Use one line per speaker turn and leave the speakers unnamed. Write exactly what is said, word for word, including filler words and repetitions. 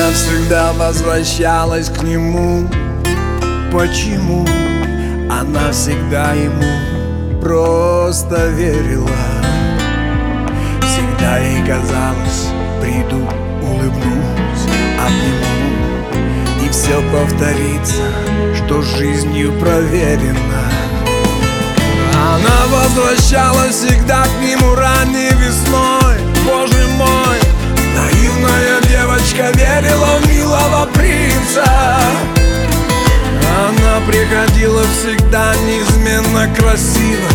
Она всегда возвращалась к нему. Почему? Она всегда ему просто верила. Всегда ей казалось: приду, улыбнусь, обниму, и все повторится, что жизнью проверено. Она возвращалась всегда к нему ранней весной.